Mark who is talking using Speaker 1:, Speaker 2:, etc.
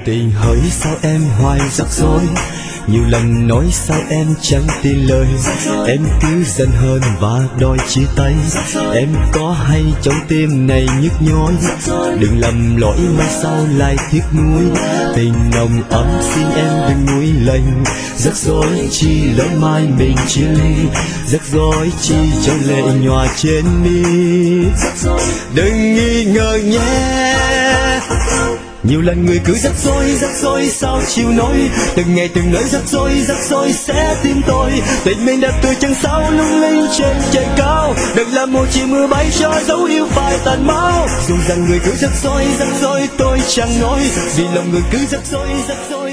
Speaker 1: Tình hỡi sao em hoài rắc rối, nhiều lần nói sao em chẳng tin lời. Em cứ giận hơn và đòi chia tay. Em có hay trong tim này nhức nhối, đừng lầm lỗi mai sau lại tiếc nuối. Tình nồng ấm xin em đừng nguôi lạnh, rắc rối chi lỡ mai mình chia ly, rắc rối chi cho lệ nhòa trên mi. Đừng nghi ngờ nhé, nhiều lần người cứ rắc rối sao chịu nổi. Từng ngày từng lời rắc rối sẽ tin tôi. Tình mình đẹp tươi chân sao lung linh trên trời cao, đừng làm một chỉ mưa bay cho dấu yêu phai tàn máu. Dù rằng người cứ rắc rối tôi chẳng nói, vì lòng người cứ rắc rối